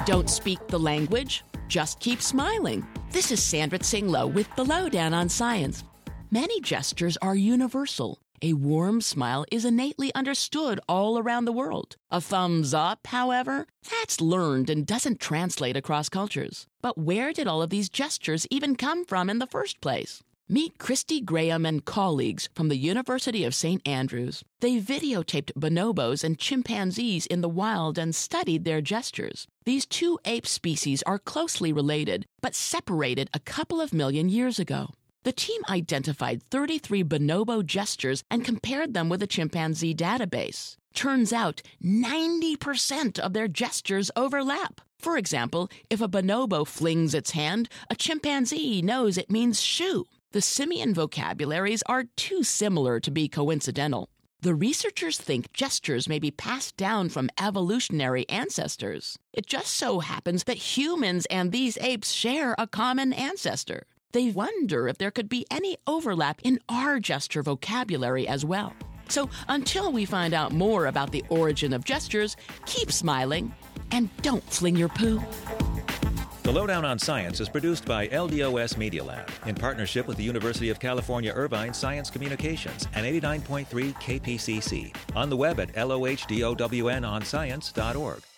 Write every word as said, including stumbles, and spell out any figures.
Don't speak the language? Just keep smiling. This is Sandra Tsinglow with the Lowdown on Science. Many gestures are universal. A warm smile is innately understood all around the world. A thumbs up, however, that's learned and doesn't translate across cultures. But where did all of these gestures even come from in the first place? Meet Christy Graham and colleagues from the University of Saint Andrews. They videotaped bonobos and chimpanzees in the wild and studied their gestures. These two ape species are closely related, but separated a couple of million years ago. The team identified thirty-three bonobo gestures and compared them with a chimpanzee database. Turns out ninety percent of their gestures overlap. For example, if a bonobo flings its hand, a chimpanzee knows it means shoe. The simian vocabularies are too similar to be coincidental. The researchers think gestures may be passed down from evolutionary ancestors. It just so happens that humans and these apes share a common ancestor. They wonder if there could be any overlap in our gesture vocabulary as well. So until we find out more about the origin of gestures, keep smiling and don't fling your poo. The Lowdown on Science is produced by L D O S Media Lab in partnership with the University of California Irvine Science Communications and eighty-nine point three K P C C. On the web at lohdownon science dot org.